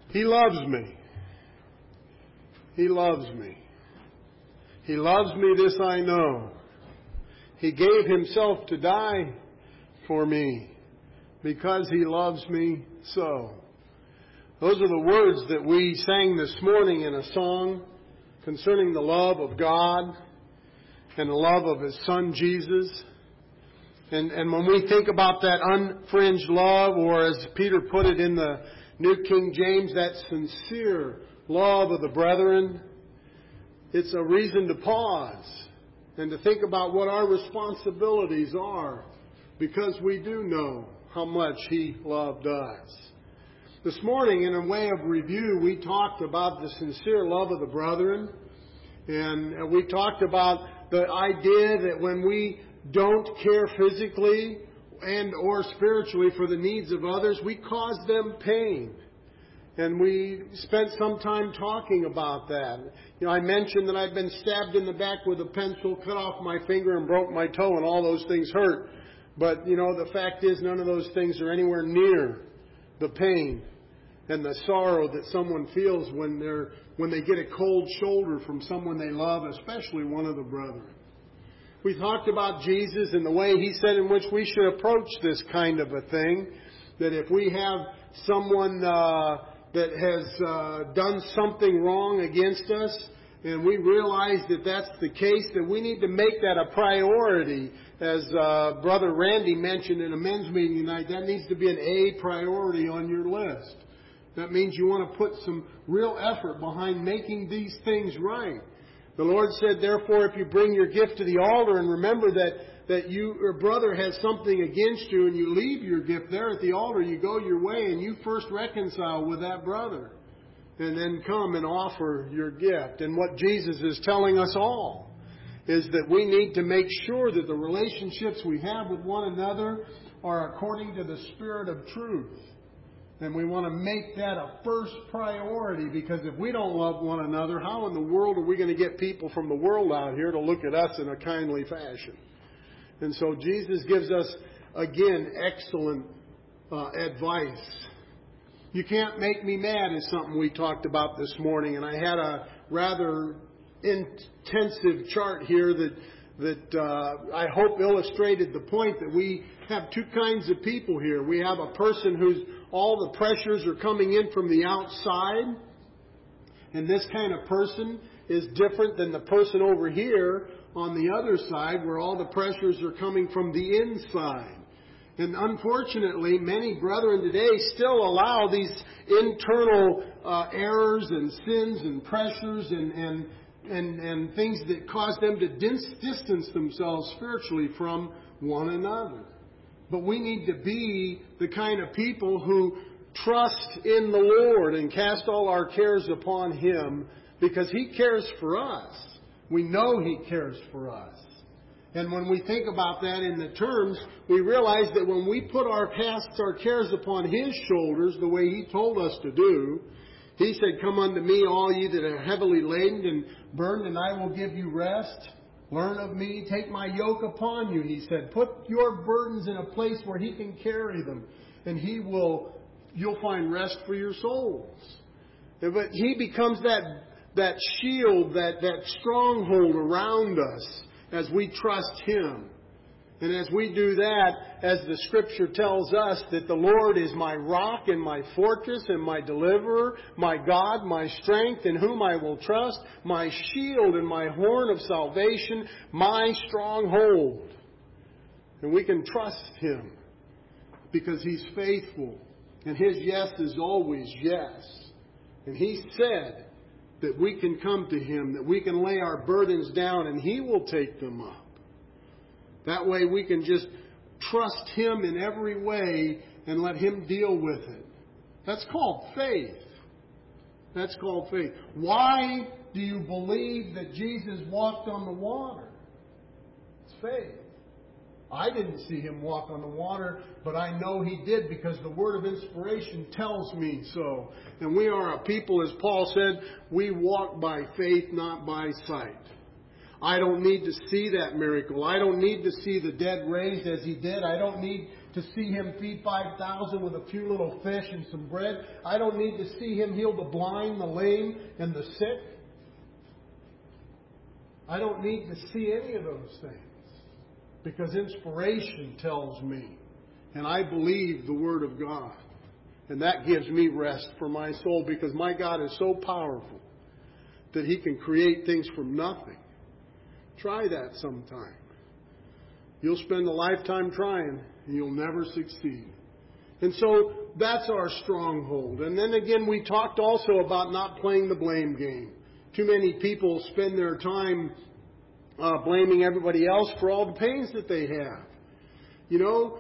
He loves me. He loves me. He loves me, this I know. He gave Himself to die for me because He loves me so. Those are the words that we sang this morning in a song concerning the love of God and the love of His Son Jesus. And when we think about that unfringed love, or as Peter put it in the New King James, that sincere love of the brethren, it's a reason to pause and to think about what our responsibilities are, because we do know how much He loved us. This morning, in a way of review, we talked about the sincere love of the brethren, and we talked about the idea that when we don't care physically and or spiritually for the needs of others, we cause them pain. And we spent some time talking about that. You know, I mentioned that I'd been stabbed in the back with a pencil, cut off my finger, and broke my toe, and all those things hurt. But, you know, the fact is none of those things are anywhere near the pain and the sorrow that someone feels when they get a cold shoulder from someone they love, especially one of the brethren. We talked about Jesus and the way He said in which we should approach this kind of a thing. That if we have someone that has done something wrong against us, and we realize that that's the case, that we need to make that a priority. As Brother Randy mentioned in a men's meeting tonight, that needs to be an A priority on your list. That means you want to put some real effort behind making these things right. The Lord said, therefore, if you bring your gift to the altar and remember that your brother has something against you, and you leave your gift there at the altar, you go your way and you first reconcile with that brother and then come and offer your gift. And what Jesus is telling us all is that we need to make sure that the relationships we have with one another are according to the Spirit of truth. And we want to make that a first priority, because if we don't love one another, how in the world are we going to get people from the world out here to look at us in a kindly fashion? And so Jesus gives us, again, excellent advice. You can't make me mad is something we talked about this morning. And I had a rather intensive chart here that I hope illustrated the point that we have two kinds of people here. We have a person who's all the pressures are coming in from the outside. And this kind of person is different than the person over here on the other side, where all the pressures are coming from the inside. And unfortunately, many brethren today still allow these internal errors and sins and pressures and things that cause them to distance themselves spiritually from one another. But we need to be the kind of people who trust in the Lord and cast all our cares upon Him, because He cares for us. We know He cares for us. And when we think about that in the terms, we realize that when we cast our cares upon His shoulders, the way He told us to do, He said, come unto me, all ye that are heavily laden and burdened, and I will give you rest. Learn of me, take my yoke upon you, He said. Put your burdens in a place where He can carry them, and you'll find rest for your souls. But He becomes that shield, that stronghold around us as we trust Him. And as we do that, as the Scripture tells us that the Lord is my rock and my fortress and my deliverer, my God, my strength, in whom I will trust, my shield and my horn of salvation, my stronghold. And we can trust Him because He's faithful. And His yes is always yes. And He said that we can come to Him, that we can lay our burdens down, and He will take them up. That way we can just trust Him in every way and let Him deal with it. That's called faith. That's called faith. Why do you believe that Jesus walked on the water? It's faith. I didn't see Him walk on the water, but I know He did, because the word of inspiration tells me so. And we are a people, as Paul said, we walk by faith, not by sight. I don't need to see that miracle. I don't need to see the dead raised as He did. I don't need to see Him feed 5,000 with a few little fish and some bread. I don't need to see Him heal the blind, the lame, and the sick. I don't need to see any of those things, because inspiration tells me, and I believe the Word of God. And that gives me rest for my soul, because my God is so powerful that He can create things from nothing. Try that sometime. You'll spend a lifetime trying, and you'll never succeed. And so that's our stronghold. And then again, we talked also about not playing the blame game. Too many people spend their time blaming everybody else for all the pains that they have. You know,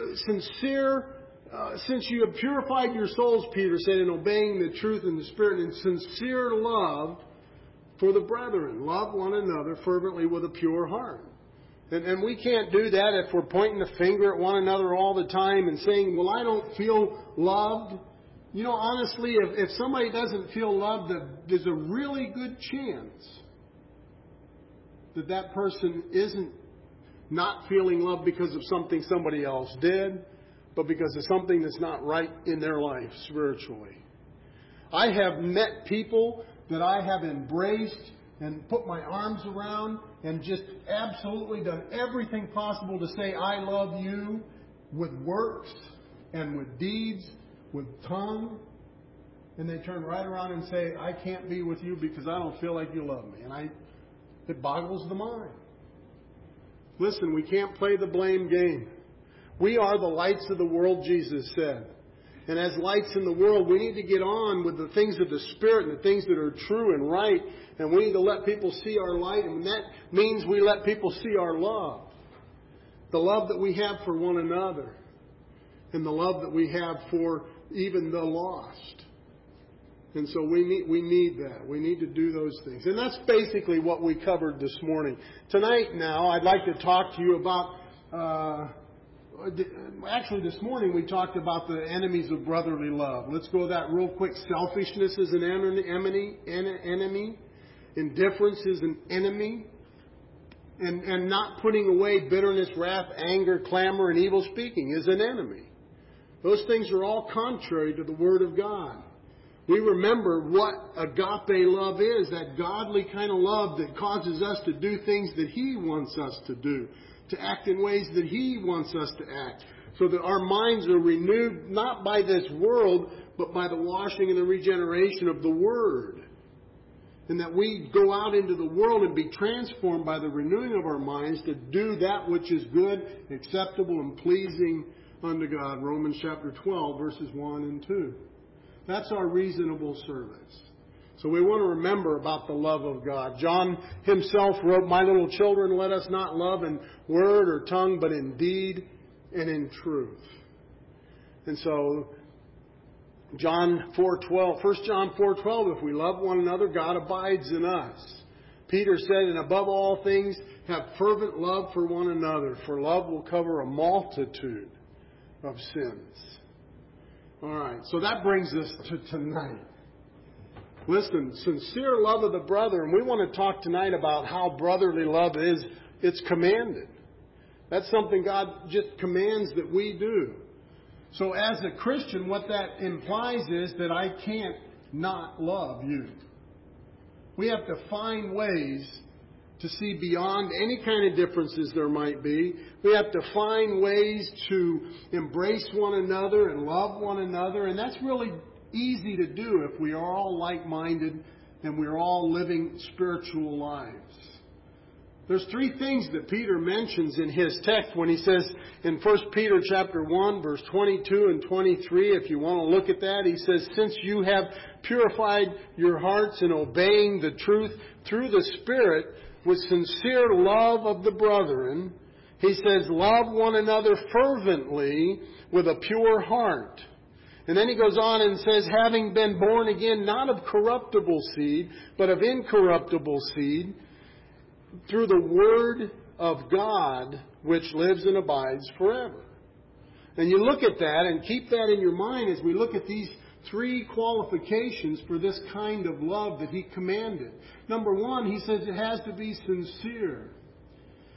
since you have purified your souls, Peter said, in obeying the truth in the Spirit, and sincere love for the brethren. Love one another fervently with a pure heart. And we can't do that if we're pointing the finger at one another all the time and saying, well, I don't feel loved. You know, honestly, if somebody doesn't feel loved, there's a really good chance that that person isn't not feeling loved because of something somebody else did, but because of something that's not right in their life spiritually. I have met people that I have embraced and put my arms around and just absolutely done everything possible to say, I love you, with works and with deeds, with tongue. And they turn right around and say, I can't be with you because I don't feel like you love me. And it boggles the mind. Listen, we can't play the blame game. We are the lights of the world, Jesus said. And as lights in the world, we need to get on with the things of the Spirit and the things that are true and right. And we need to let people see our light. And that means we let people see our love. The love that we have for one another. And the love that we have for even the lost. And so we need that. We need to do those things. And that's basically what we covered this morning. Tonight now, I'd like to talk to you about... Actually, this morning we talked about the enemies of brotherly love. Let's go to that real quick. Selfishness is an enemy. Indifference is an enemy. And not putting away bitterness, wrath, anger, clamor, and evil speaking is an enemy. Those things are all contrary to the Word of God. We remember what agape love is, that godly kind of love that causes us to do things that He wants us to do, to act in ways that He wants us to act, so that our minds are renewed not by this world, but by the washing and the regeneration of the Word. And that we go out into the world and be transformed by the renewing of our minds to do that which is good, acceptable, and pleasing unto God. Romans chapter 12, verses 1 and 2. That's our reasonable service. So we want to remember about the love of God. John himself wrote, My little children, let us not love in word or tongue, but in deed and in truth. And so, 1 John 4:12, if we love one another, God abides in us. Peter said, and above all things, have fervent love for one another, for love will cover a multitude of sins. All right, so that brings us to tonight. Listen, sincere love of the brother, and we want to talk tonight about how brotherly love is. It's commanded. That's something God just commands that we do. So as a Christian, what that implies is that I can't not love you. We have to find ways to see beyond any kind of differences there might be. We have to find ways to embrace one another and love one another. And that's really easy to do if we are all like-minded and we're all living spiritual lives. There's three things that Peter mentions in his text when he says in 1 Peter chapter 1, verse 22 and 23, if you want to look at that, he says, since you have purified your hearts in obeying the truth through the Spirit with sincere love of the brethren, he says, love one another fervently with a pure heart. And then he goes on and says, having been born again, not of corruptible seed, but of incorruptible seed, through the Word of God, which lives and abides forever. And you look at that and keep that in your mind as we look at these three qualifications for this kind of love that he commanded. Number one, he says it has to be sincere.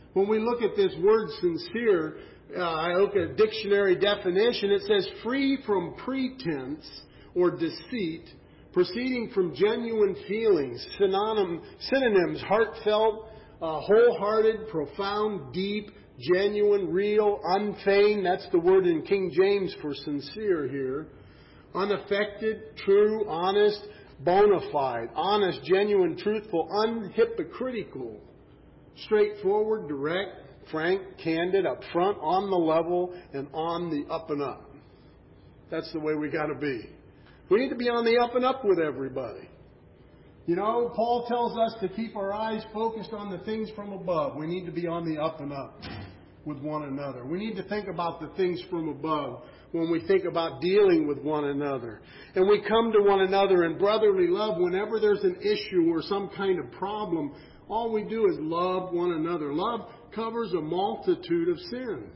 When we look at this word sincere, I look at a dictionary definition, it says free from pretense or deceit, proceeding from genuine feelings. Synonyms, heartfelt, wholehearted, profound, deep, genuine, real, unfeigned. That's the word in King James for sincere here. Unaffected, true, honest, bona fide, honest, genuine, truthful, unhypocritical, straightforward, direct, frank, candid, upfront, on the level, and on the up and up. That's the way we got to be. We need to be on the up and up with everybody. You know, Paul tells us to keep our eyes focused on the things from above. We need to be on the up and up with one another. We need to think about the things from above when we think about dealing with one another. And we come to one another in brotherly love whenever there's an issue or some kind of problem. All we do is love one another. Love covers a multitude of sins.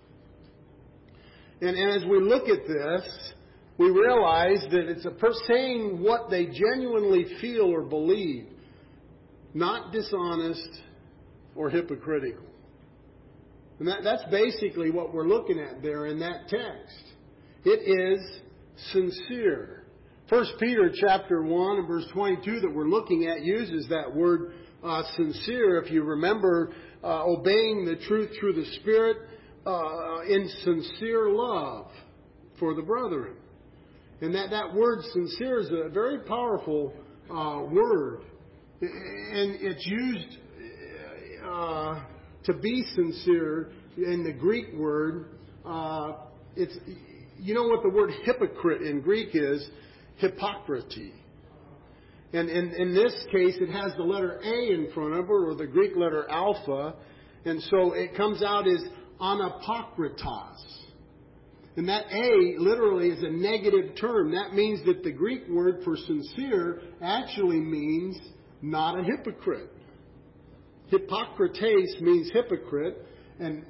And as we look at this, we realize that it's a person saying what they genuinely feel or believe, not dishonest or hypocritical. And that's basically what we're looking at there in that text. It is sincere. 1 Peter chapter 1 and verse 22 that we're looking at uses that word sincere. If you remember, obeying the truth through the Spirit in sincere love for the brethren. And that word sincere is a very powerful word. And it's used to be sincere in the Greek word. It's, you know what the word hypocrite in Greek is? Hypocrisy. And in this case, it has the letter A in front of it, or the Greek letter alpha. And so it comes out as anapokritos. And that A literally is a negative term. That means that the Greek word for sincere actually means not a hypocrite. Hippokrates means hypocrite, and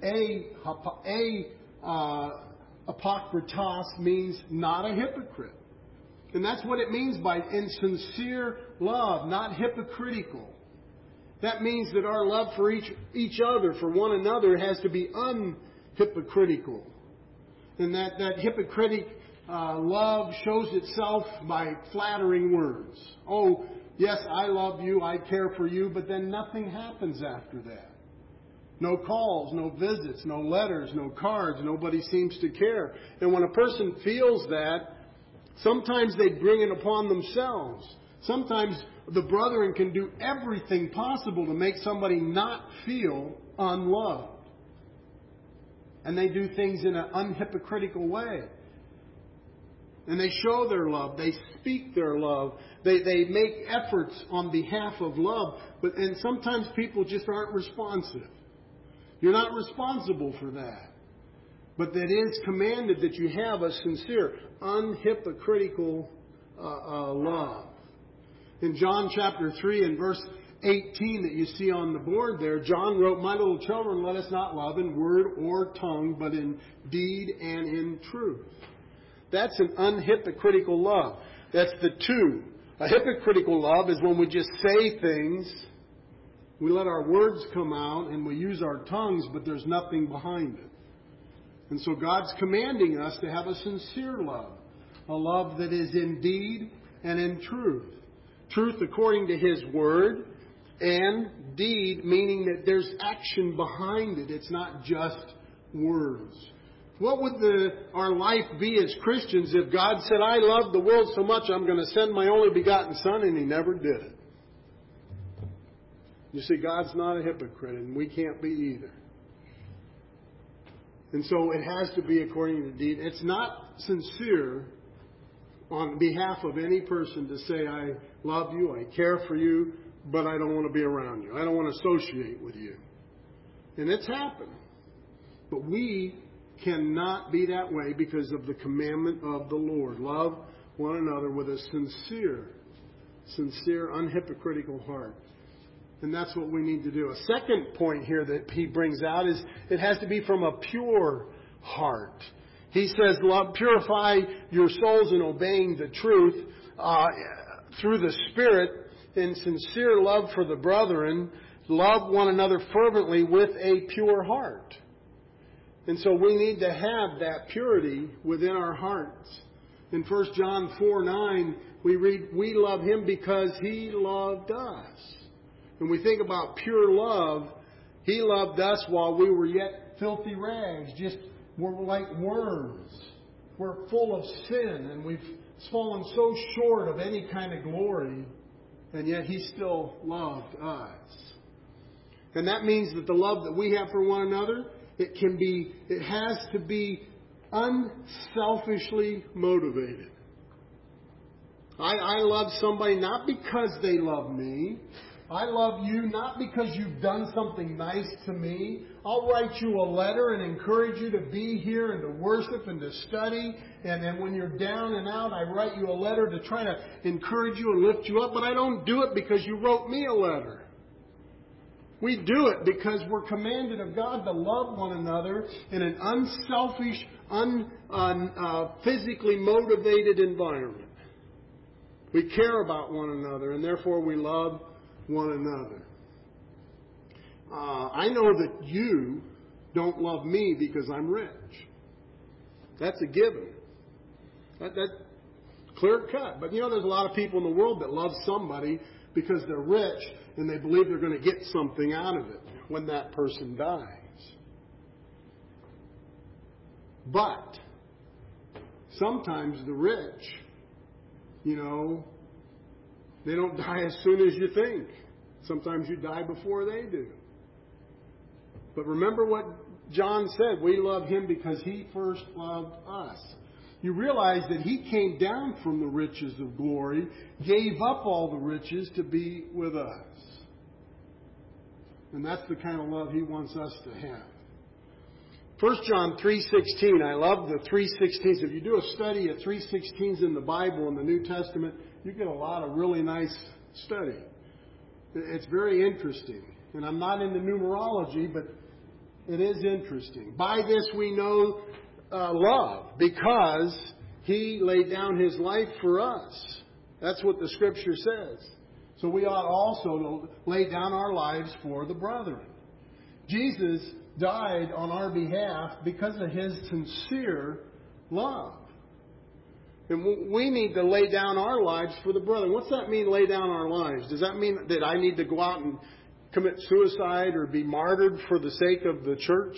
apokritos means not a hypocrite. And that's what it means by in sincere love, not hypocritical. That means that our love for each other, for one another, has to be unhypocritical. And that hypocritic love shows itself by flattering words. Oh, yes, I love you, I care for you, but then nothing happens after that. No calls, no visits, no letters, no cards, nobody seems to care. And when a person feels that, sometimes they bring it upon themselves. Sometimes the brethren can do everything possible to make somebody not feel unloved. And they do things in an unhypocritical way. And they show their love. They speak their love. They make efforts on behalf of love. And sometimes people just aren't responsive. You're not responsible for that. But that is commanded that you have a sincere, unhypocritical love. In John chapter 3 and verse 18 that you see on the board there, John wrote, "My little children, let us not love in word or tongue, but in deed and in truth." That's an unhypocritical love. That's the two. A hypocritical love is when we just say things, we let our words come out, and we use our tongues, but there's nothing behind it. And so God's commanding us to have a sincere love. A love that is in deed and in truth. Truth according to His Word, and deed meaning that there's action behind it. It's not just words. What would our life be as Christians if God said, "I love the world so much I'm going to send my only begotten Son," and He never did it? You see, God's not a hypocrite, and we can't be either. And so it has to be according to deed. It's not sincere on behalf of any person to say, "I love you, I care for you, but I don't want to be around you. I don't want to associate with you." And it's happened. But we cannot be that way because of the commandment of the Lord. Love one another with a sincere, unhypocritical heart. And that's what we need to do. A second point here that he brings out is it has to be from a pure heart. He says, "Love, purify your souls in obeying the truth through the Spirit in sincere love for the brethren, love one another fervently with a pure heart. And so we need to have that purity within our hearts. In 1 John 4:9, we read, we love Him because He loved us. When we think about pure love, He loved us while we were yet filthy rags. We're like worms. We're full of sin, and we've fallen so short of any kind of glory, and yet He still loved us. And that means that the love that we have for one another, it has to be unselfishly motivated. I love somebody not because they love me. I love you not because you've done something nice to me. I'll write you a letter and encourage you to be here and to worship and to study. And then when you're down and out, I write you a letter to try to encourage you and lift you up. But I don't do it because you wrote me a letter. We do it because we're commanded of God to love one another in an unselfish, physically motivated environment. We care about one another, and therefore we love one another. I know that you don't love me because I'm rich. That's a given. That's clear cut. But there's a lot of people in the world that love somebody because they're rich and they believe they're going to get something out of it when that person dies. But sometimes the rich, they don't die as soon as you think. Sometimes you die before they do. But remember what John said. We love Him because He first loved us. You realize that He came down from the riches of glory, gave up all the riches to be with us. And that's the kind of love He wants us to have. 1 John 3:16. I love the 3:16s. If you do a study of 3:16s in the Bible in the New Testament, you get a lot of really nice study. It's very interesting. And I'm not into numerology, but it is interesting. By this we know love, because He laid down His life for us. That's what the Scripture says. So we ought also to lay down our lives for the brethren. Jesus died on our behalf because of His sincere love. And we need to lay down our lives for the brethren. What's that mean, lay down our lives? Does that mean that I need to go out and commit suicide or be martyred for the sake of the church?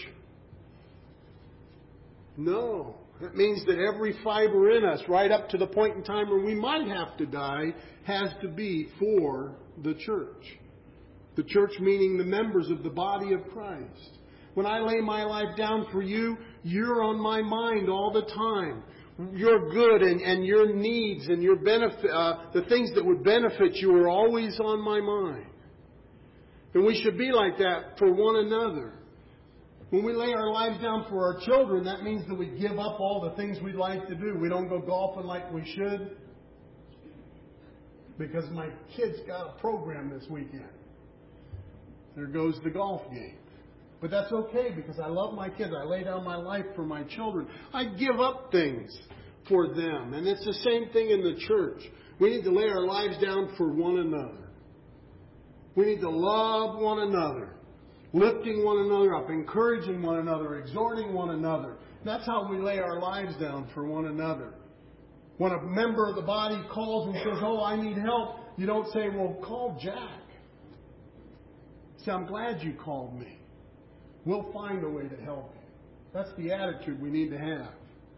No. That means that every fiber in us, right up to the point in time where we might have to die, has to be for the church. The church meaning the members of the body of Christ. When I lay my life down for you, you're on my mind all the time. Your good and your needs and your benefit, the things that would benefit you are always on my mind. And we should be like that for one another. When we lay our lives down for our children, that means that we give up all the things we'd like to do. We don't go golfing like we should because my kid's got a program this weekend. There goes the golf game. But that's okay because I love my kids. I lay down my life for my children. I give up things for them. And it's the same thing in the church. We need to lay our lives down for one another. We need to love one another, lifting one another up, encouraging one another, exhorting one another. That's how we lay our lives down for one another. When a member of the body calls and says, "Oh, I need help," you don't say, "Well, call Jack." Say, "I'm glad you called me. We'll find a way to help you." That's the attitude we need to have.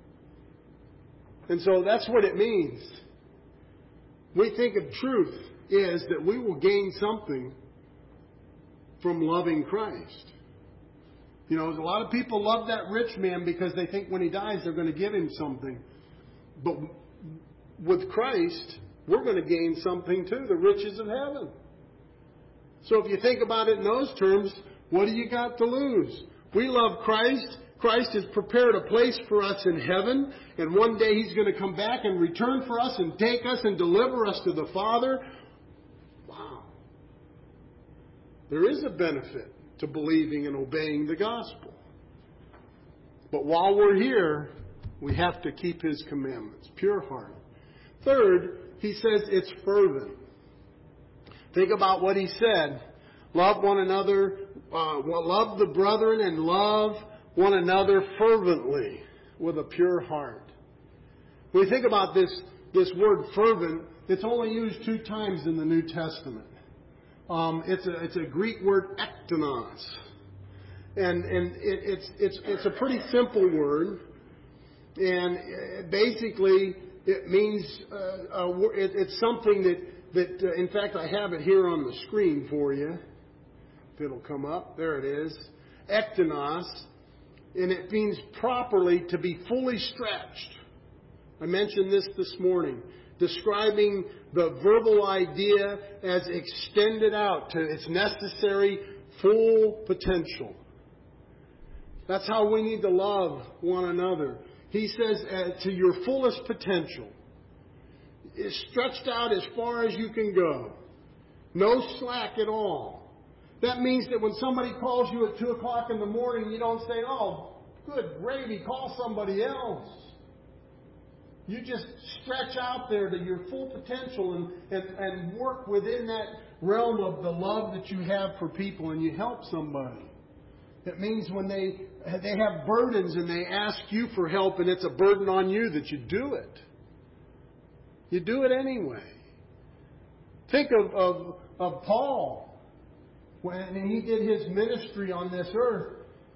And so that's what it means. We think of truth is that we will gain something from loving Christ. A lot of people love that rich man because they think when he dies they're going to give him something. But with Christ, we're going to gain something too, the riches of heaven. So if you think about it in those terms, what do you got to lose? We love Christ. Christ has prepared a place for us in heaven. And one day He's going to come back and return for us and take us and deliver us to the Father. Wow. There is a benefit to believing and obeying the gospel. But while we're here, we have to keep His commandments. Pure heart. Third, He says it's fervent. Think about what He said. Love one another, love the brethren, and love one another fervently with a pure heart. When we think about this word fervent, it's only used 2 times in the New Testament. It's a Greek word ektonos. And it's a pretty simple word. And basically it means, it's something that in fact I have it here on the screen for you. If it'll come up. There it is. Ektonos. And it means properly to be fully stretched. I mentioned this morning, describing the verbal idea as extended out to its necessary full potential. That's how we need to love one another. He says, to your fullest potential. It's stretched out as far as you can go. No slack at all. That means that when somebody calls you at 2 o'clock in the morning, you don't say, oh, good gravy, call somebody else. You just stretch out there to your full potential and work within that realm of the love that you have for people, and you help somebody. It means when they have burdens and they ask you for help and it's a burden on you, that you do it. You do it anyway. Think of Paul when he did his ministry on this earth.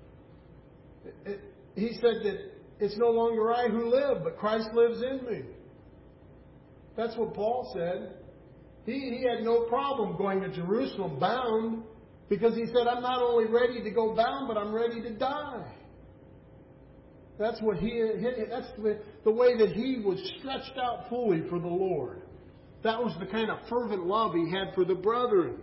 He said that it's no longer I who live, but Christ lives in me. That's what Paul said. He had no problem going to Jerusalem bound, because he said, I'm not only ready to go bound, but I'm ready to die. That's what that's the way that he was stretched out fully for the Lord. That was the kind of fervent love he had for the brethren.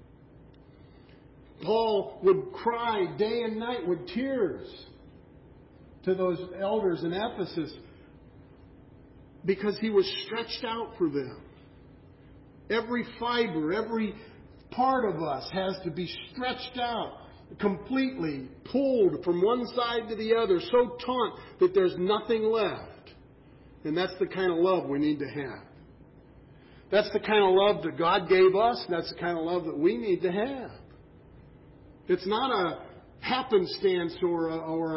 Paul would cry day and night with tears to those elders in Ephesus because he was stretched out for them. Every fiber, every part of us has to be stretched out, completely pulled from one side to the other, so taut that there's nothing left. And that's the kind of love we need to have. That's the kind of love that God gave us. That's the kind of love that we need to have. It's not a happenstance or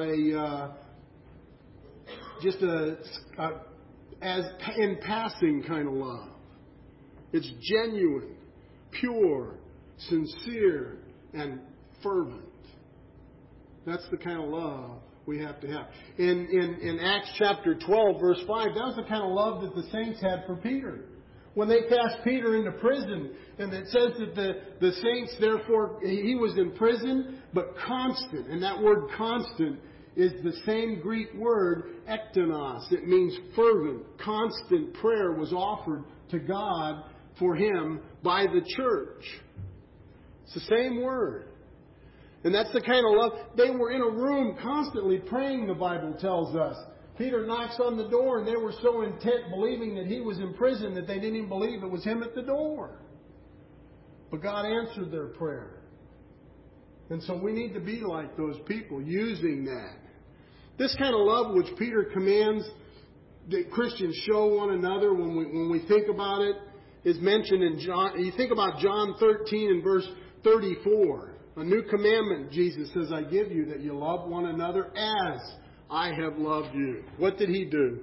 just as in passing kind of love. It's genuine, pure, sincere, and fervent. That's the kind of love we have to have. In Acts chapter 12, verse 5, that was the kind of love that the saints had for Peter. When they cast Peter into prison, and it says that the saints, therefore, he was in prison, but constant. And that word constant is the same Greek word, ektonos. It means fervent, constant prayer was offered to God for him by the church. It's the same word. And that's the kind of love. They were in a room constantly praying, the Bible tells us. Peter knocks on the door, and they were so intent believing that he was in prison that they didn't even believe it was him at the door. But God answered their prayer. And so we need to be like those people, using that. This kind of love which Peter commands that Christians show one another when we think about it is mentioned in John. You think about John 13 and verse 34. A new commandment, Jesus says, I give you, that you love one another as I have loved you. What did he do?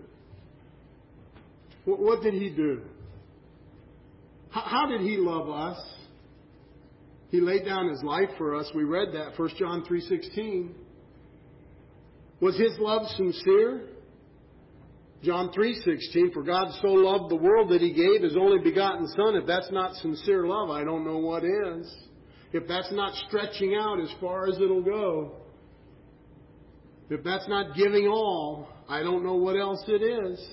What did he do? How did he love us? He laid down his life for us. We read that, 1 John 3:16. Was his love sincere? John 3:16, for God so loved the world that he gave his only begotten Son. If that's not sincere love, I don't know what is. If that's not stretching out as far as it'll go, if that's not giving all, I don't know what else it is.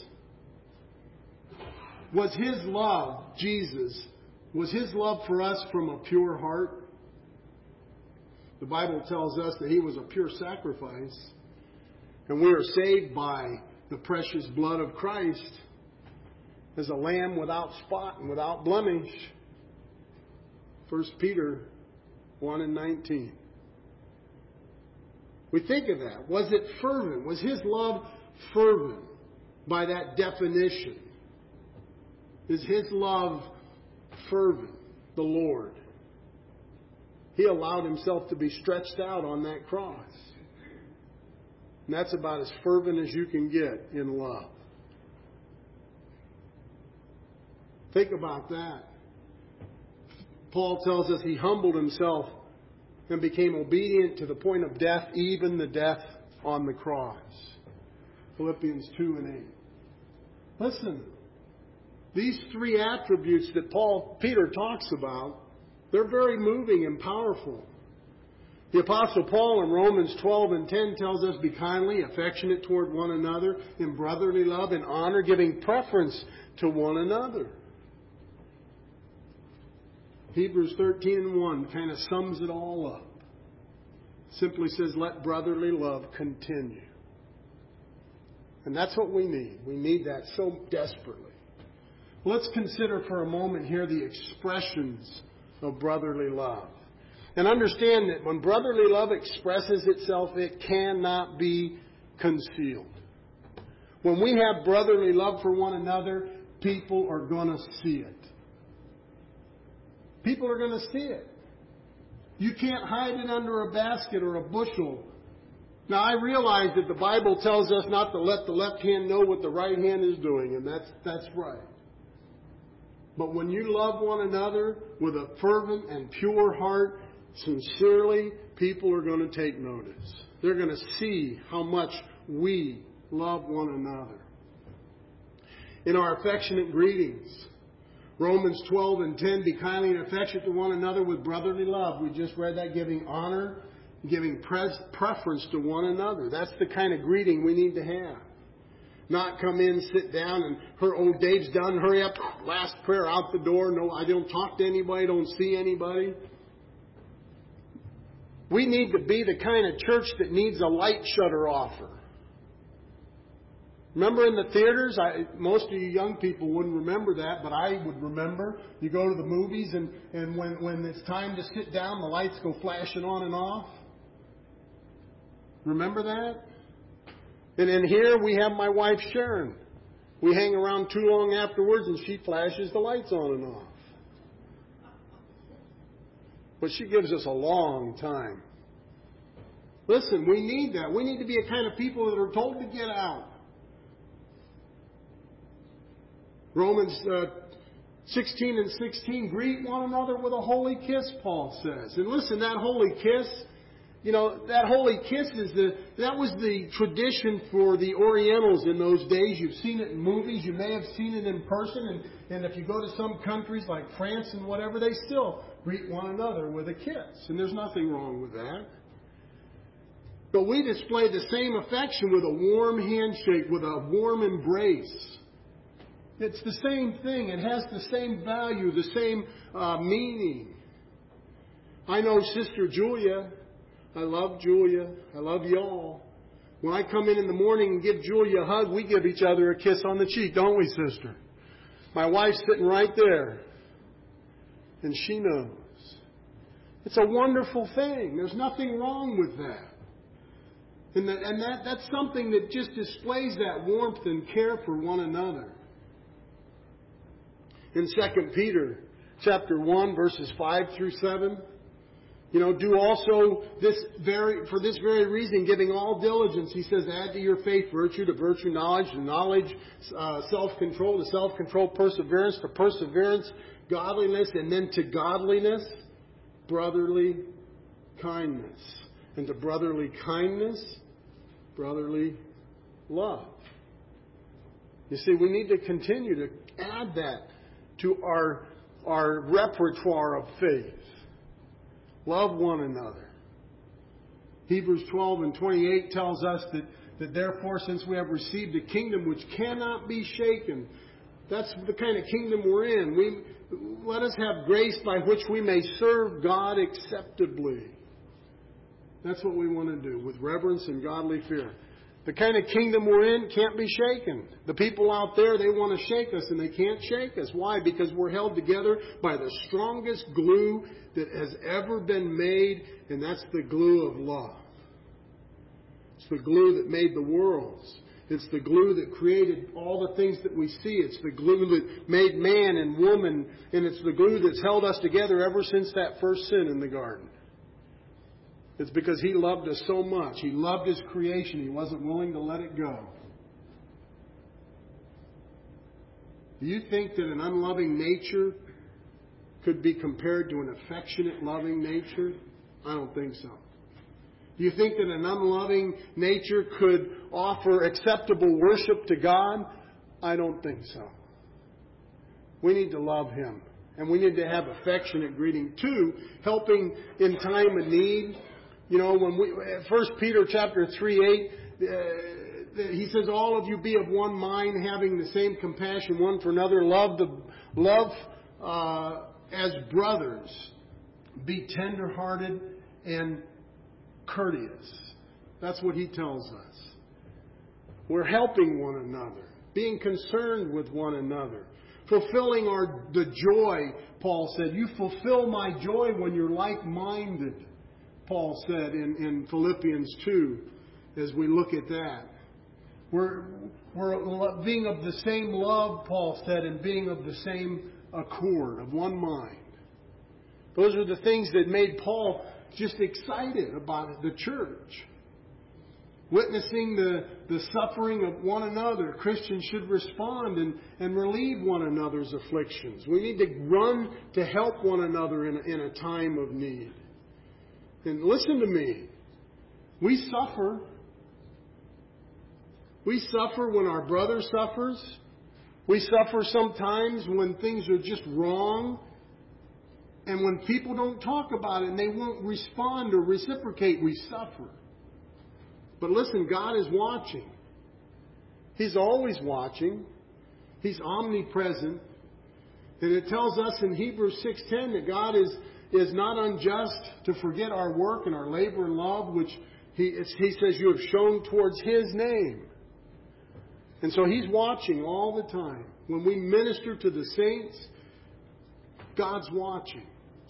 Was his love, Jesus, was his love for us from a pure heart? The Bible tells us that he was a pure sacrifice. And we are saved by the precious blood of Christ as a lamb without spot and without blemish. 1 Peter 1:19. We think of that. Was it fervent? Was his love fervent by that definition? Is his love fervent, the Lord? He allowed Himself to be stretched out on that cross. And that's about as fervent as you can get in love. Think about that. Paul tells us He humbled Himself and became obedient to the point of death, even the death on the cross. Philippians 2 and 8. Listen, these three attributes that Peter talks about, they're very moving and powerful. The Apostle Paul in Romans 12 and 10 tells us, be kindly, affectionate toward one another, in brotherly love and honor, giving preference to one another. Hebrews 13 and 1 kind of sums it all up. Simply says, let brotherly love continue. And that's what we need. We need that so desperately. Let's consider for a moment here the expressions of brotherly love. And understand that when brotherly love expresses itself, it cannot be concealed. When we have brotherly love for one another, people are going to see it. People are going to see it. You can't hide it under a basket or a bushel. Now, I realize that the Bible tells us not to let the left hand know what the right hand is doing, and that's right. But when you love one another with a fervent and pure heart, sincerely, people are going to take notice. They're going to see how much we love one another. In our affectionate greetings, Romans 12 and 10, be kindly and affectionate to one another with brotherly love. We just read that, giving honor, giving preference to one another. That's the kind of greeting we need to have. Not come in, sit down, and Dave's done, hurry up, last prayer, out the door. No, I don't talk to anybody, don't see anybody. We need to be the kind of church that needs a light shutter offer. Remember in the theaters, most of you young people wouldn't remember that, but I would remember. You go to the movies, and when it's time to sit down, the lights go flashing on and off. Remember that? And in here, we have my wife, Sharon. We hang around too long afterwards, and she flashes the lights on and off. But she gives us a long time. Listen, we need that. We need to be a kind of people that are told to get out. Romans 16 and 16, greet one another with a holy kiss, Paul says. And listen, that holy kiss, that holy kiss that was the tradition for the Orientals in those days. You've seen it in movies. You may have seen it in person. And if you go to some countries like France and whatever, they still greet one another with a kiss. And there's nothing wrong with that. But we display the same affection with a warm handshake, with a warm embrace. It's the same thing. It has the same value, the same meaning. I know Sister Julia. I love Julia. I love y'all. When I come in the morning and give Julia a hug, we give each other a kiss on the cheek, don't we, sister? My wife's sitting right there. And she knows. It's a wonderful thing. There's nothing wrong with that. And that's something that just displays that warmth and care for one another. In 2 Peter chapter 1, verses 5 through 7, do also for this very reason, giving all diligence, he says, add to your faith virtue, to virtue knowledge, to knowledge self-control, to self-control perseverance, to perseverance godliness, and then to godliness brotherly kindness. And to brotherly kindness, brotherly love. You see, we need to continue to add that to our repertoire of faith. Love one another. Hebrews 12 and 28 tells us that therefore, since we have received a kingdom which cannot be shaken, that's the kind of kingdom we're in. Let us have grace by which we may serve God acceptably. That's what we want to do, with reverence and godly fear. The kind of kingdom we're in can't be shaken. The people out there, they want to shake us, and they can't shake us. Why? Because we're held together by the strongest glue that has ever been made, and that's the glue of love. It's the glue that made the worlds. It's the glue that created all the things that we see. It's the glue that made man and woman, and it's the glue that's held us together ever since that first sin in the garden. It's because He loved us so much. He loved His creation. He wasn't willing to let it go. Do you think that an unloving nature could be compared to an affectionate, loving nature? I don't think so. Do you think that an unloving nature could offer acceptable worship to God? I don't think so. We need to love Him. And we need to have affectionate greeting too, helping in time of need. You know, when 1 Peter chapter 3:8, he says, all of you be of one mind, having the same compassion one for another. Love as brothers. Be tenderhearted and courteous. That's what he tells us. We're helping one another, being concerned with one another, fulfilling the joy, Paul said. You fulfill my joy when you're like-minded, Paul said in Philippians 2, as we look at that. We're being of the same love, Paul said, and being of the same accord, of one mind. Those are the things that made Paul just excited about the church. Witnessing the suffering of one another, Christians should respond and relieve one another's afflictions. We need to run to help one another in a time of need. And listen to me. We suffer. We suffer when our brother suffers. We suffer sometimes when things are just wrong. And when people don't talk about it and they won't respond or reciprocate, we suffer. But listen, God is watching. He's always watching. He's omnipresent. And it tells us in Hebrews 6:10 that God is not unjust to forget our work and our labor and love, which He says you have shown towards His name. And so He's watching all the time. When we minister to the saints, God's watching.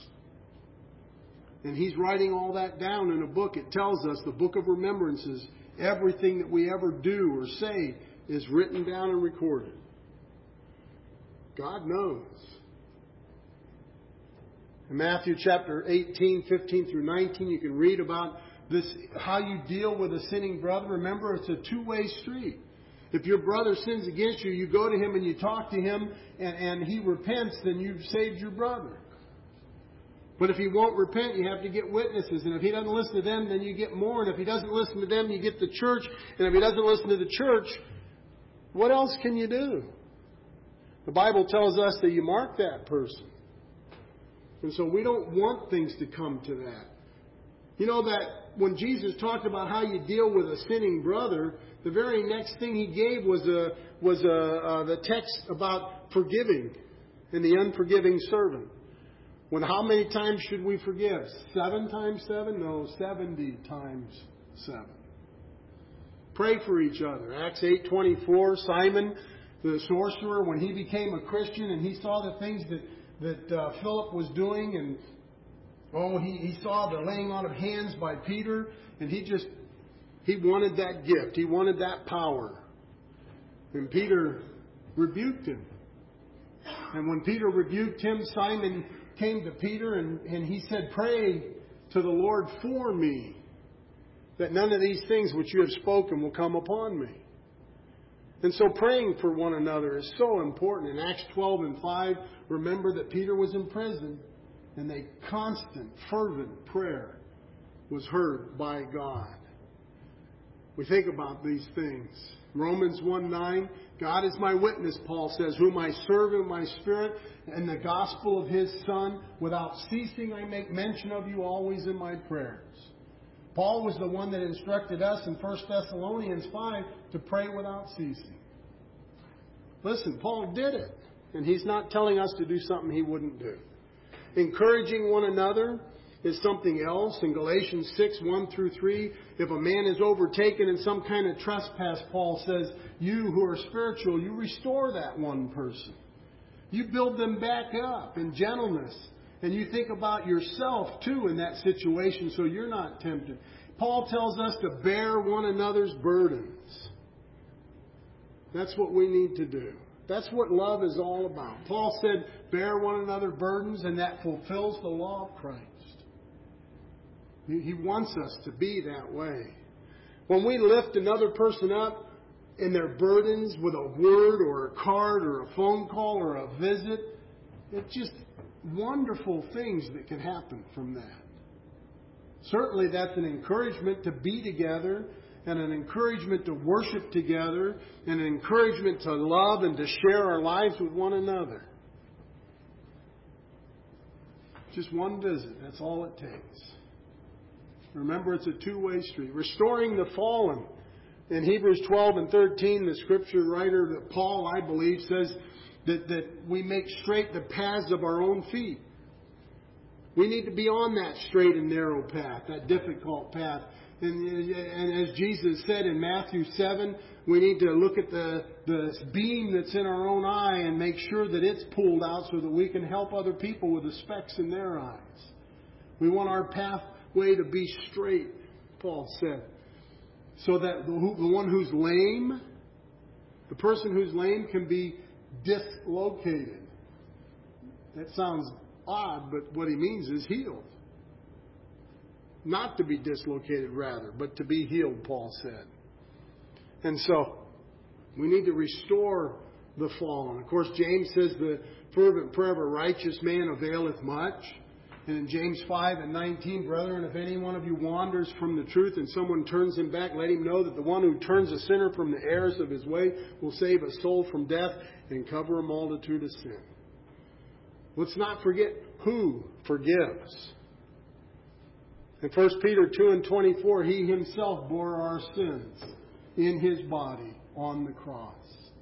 And He's writing all that down in a book. It tells us, the book of remembrances, everything that we ever do or say is written down and recorded. God knows. In Matthew chapter 18, 15 through 19, you can read about this, how you deal with a sinning brother. Remember, it's a two-way street. If your brother sins against you, you go to him and you talk to him, and he repents, then you've saved your brother. But if he won't repent, you have to get witnesses. And if he doesn't listen to them, then you get more. And if he doesn't listen to them, you get the church. And if he doesn't listen to the church, what else can you do? The Bible tells us that you mark that person. And so we don't want things to come to that. You know that when Jesus talked about how you deal with a sinning brother, the very next thing He gave was the text about forgiving and the unforgiving servant. When how many times should we forgive? 7 times 7? No, 70 times 7. Pray for each other. Acts 8:24. Simon, the sorcerer, when he became a Christian and he saw the things that Philip was doing, and he saw the laying on of hands by Peter, and he wanted that gift. He wanted that power. And Peter rebuked him. And when Peter rebuked him, Simon came to Peter and he said, pray to the Lord for me, that none of these things which you have spoken will come upon me. And so praying for one another is so important. In Acts 12:5, remember that Peter was in prison, and a constant, fervent prayer was heard by God. We think about these things. Romans 1:9, God is my witness, Paul says, whom I serve in my spirit and the gospel of His Son. Without ceasing I make mention of you always in my prayers. Paul was the one that instructed us in 1 Thessalonians 5 to pray without ceasing. Listen, Paul did it. And he's not telling us to do something he wouldn't do. Encouraging one another is something else. In Galatians 6:1-3, if a man is overtaken in some kind of trespass, Paul says, you who are spiritual, you restore that one person. You build them back up in gentleness. And you think about yourself, too, in that situation so you're not tempted. Paul tells us to bear one another's burdens. That's what we need to do. That's what love is all about. Paul said, bear one another's burdens, and that fulfills the law of Christ. He wants us to be that way. When we lift another person up in their burdens with a word or a card or a phone call or a visit, it's just wonderful things that can happen from that. Certainly that's an encouragement to be together and an encouragement to worship together and an encouragement to love and to share our lives with one another. Just one visit, that's all it takes. Remember, it's a two-way street. Restoring the fallen. In Hebrews 12 and 13, the scripture writer, Paul, I believe, says that we make straight the paths of our own feet. We need to be on that straight and narrow path, that difficult path. And as Jesus said in Matthew 7, we need to look at the beam that's in our own eye and make sure that it's pulled out so that we can help other people with the specks in their eyes. We want our pathway to be straight, Paul said. So that the one who's lame, the person who's lame can be dislocated. That sounds odd, but what he means is healed. Not to be dislocated, rather, but to be healed, Paul said. And so, we need to restore the fallen. Of course, James says the fervent prayer of a righteous man availeth much. And in James 5 and 19, brethren, if any one of you wanders from the truth and someone turns him back, let him know that the one who turns a sinner from the errors of his way will save a soul from death and cover a multitude of sin. Let's not forget who forgives. In 1 Peter 2 and 24, He Himself bore our sins in His body on the cross.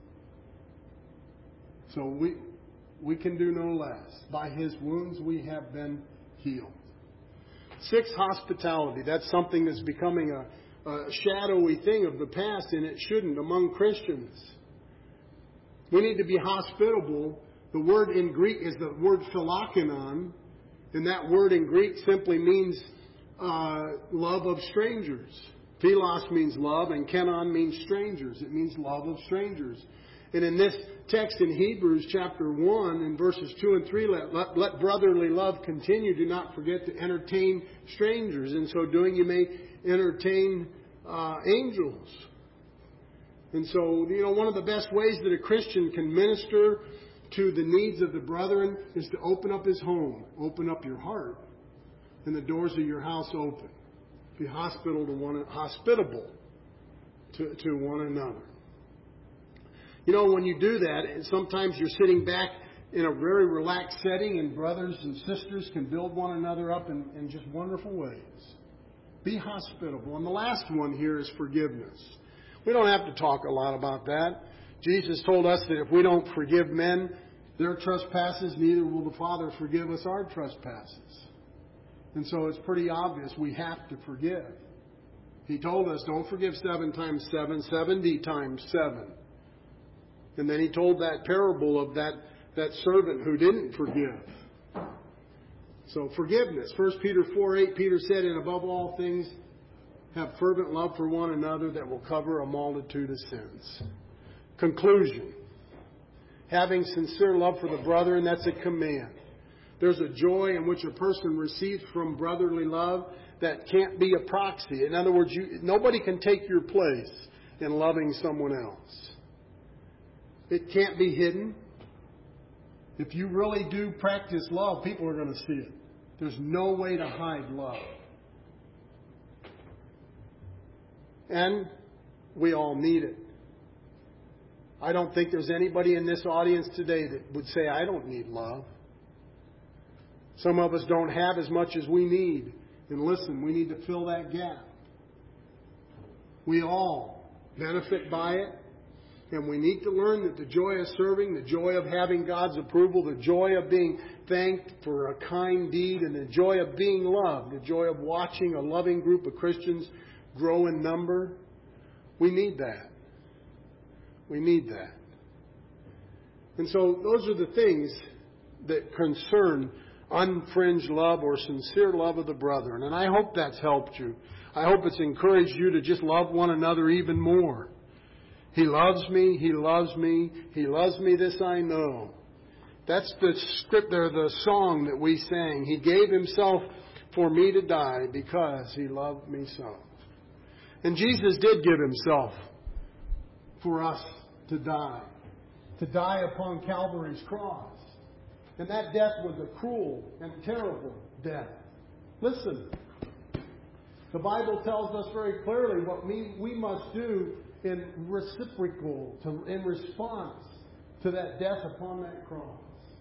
So we can do no less. By His wounds we have been healed. 6, hospitality. That's something that's becoming a shadowy thing of the past, and it shouldn't among Christians. We need to be hospitable. The word in Greek is the word philokinon, and that word in Greek simply means love of strangers. Philos means love, and kenon means strangers. It means love of strangers. And in this text in Hebrews chapter 1 in verses 2 and 3, let brotherly love continue. Do not forget to entertain strangers. In so doing, you may entertain angels. And so, one of the best ways that a Christian can minister to the needs of the brethren is to open up his home, open up your heart, and the doors of your house open. Be hospitable to one another. When you do that, sometimes you're sitting back in a very relaxed setting, and brothers and sisters can build one another up in just wonderful ways. Be hospitable. And the last one here is forgiveness. We don't have to talk a lot about that. Jesus told us that if we don't forgive men their trespasses, neither will the Father forgive us our trespasses. And so it's pretty obvious we have to forgive. He told us, don't forgive 7 times 7, 70 times 7. And then He told that parable of that servant who didn't forgive. So forgiveness. 1 Peter 4:8, Peter said, and above all things, have fervent love for one another that will cover a multitude of sins. Conclusion. Having sincere love for the brethren, that's a command. There's a joy in which a person receives from brotherly love that can't be a proxy. In other words, nobody can take your place in loving someone else. It can't be hidden. If you really do practice love, people are going to see it. There's no way to hide love. And we all need it. I don't think there's anybody in this audience today that would say, I don't need love. Some of us don't have as much as we need. And listen, we need to fill that gap. We all benefit by it. And we need to learn that the joy of serving, the joy of having God's approval, the joy of being thanked for a kind deed, and the joy of being loved, the joy of watching a loving group of Christians grow in number, we need that. We need that. And so those are the things that concern unfringed love or sincere love of the brethren. And I hope that's helped you. I hope it's encouraged you to just love one another even more. He loves me, He loves me, He loves me, this I know. That's the script there, the song that we sang. He gave Himself for me to die because He loved me so. And Jesus did give Himself for us to die upon Calvary's cross. And that death was a cruel and terrible death. Listen, the Bible tells us very clearly what we must do in response to that death upon that cross.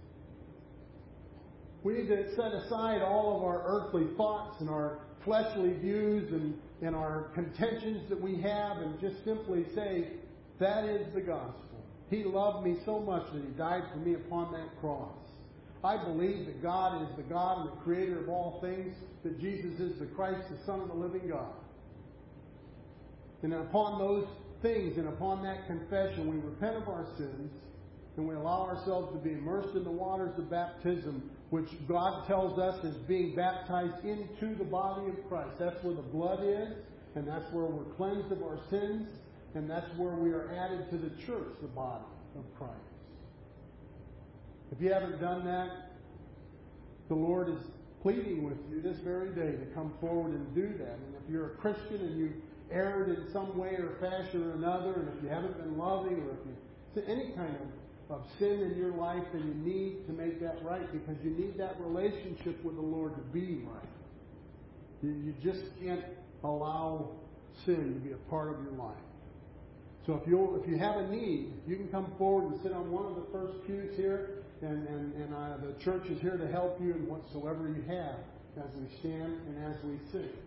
We need to set aside all of our earthly thoughts and our fleshly views and our contentions that we have and just simply say, that is the gospel. He loved me so much that He died for me upon that cross. I believe that God is the God and the Creator of all things, that Jesus is the Christ, the Son of the living God. And upon those things and upon that confession, we repent of our sins and we allow ourselves to be immersed in the waters of baptism, which God tells us is being baptized into the body of Christ. That's where the blood is, and that's where we're cleansed of our sins, and that's where we are added to the church, the body of Christ. If you haven't done that, the Lord is pleading with you this very day to come forward and do that. And if you're a Christian and you've erred in some way or fashion or another, and if you haven't been loving, or if you any kind of sin in your life, then you need to make that right, because you need that relationship with the Lord to be right. You just can't allow sin to be a part of your life. So if you have a need, you can come forward and sit on one of the first pews here, and the church is here to help you in whatsoever you have as we stand and as we sing.